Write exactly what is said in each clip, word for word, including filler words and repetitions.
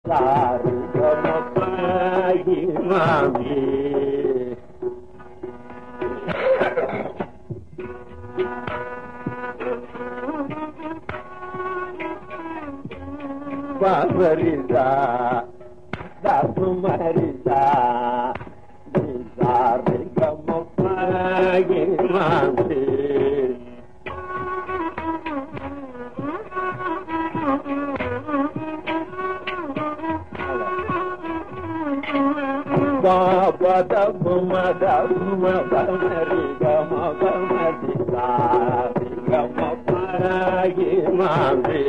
sorry கமபாகி மாமி பாமரிசா தாசுமரிசா sorry கமபாகி மாமி பத மத மரி கம கமதி சாரி கம பாகி மாமி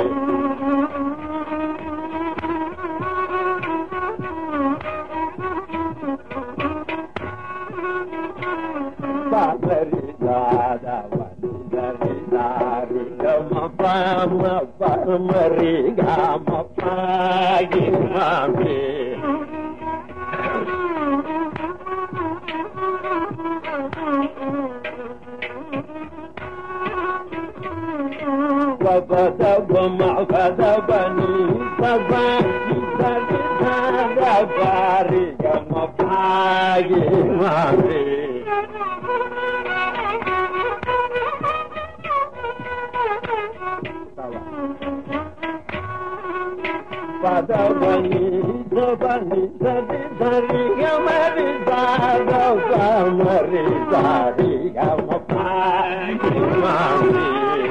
பாமரி தாதா வந்தரி சாரி கம பாம பமரி கம பாகி மாமி Babadabama badabani babani babari gamapagi mami badabani babani babari gamari babari babari gamapagi mami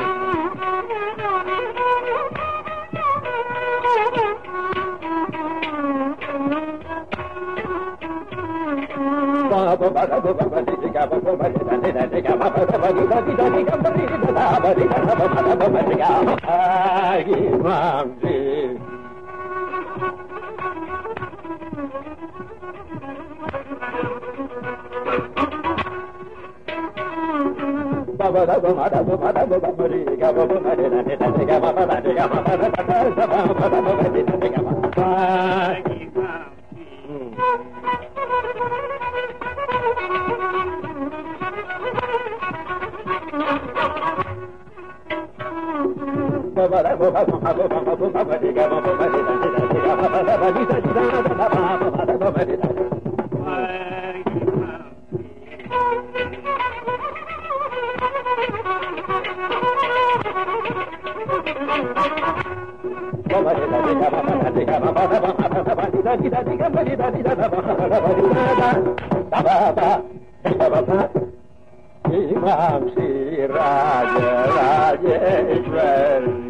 Baba baba baba baba diga baba baba diga diga baba baba diga diga diga baba diga baba diga baba baba diga ai mamdi baba baba baba baba baba diga baba diga diga diga baba diga baba baba baba diga diga baba ai Baba baba baba baba baba diga baba diga diga diga baba baba diga diga baba baba diga baba diga diga baba diga baba baba diga diga diga baba diga diga baba baba baba Imam Sri Raja Rajeshwar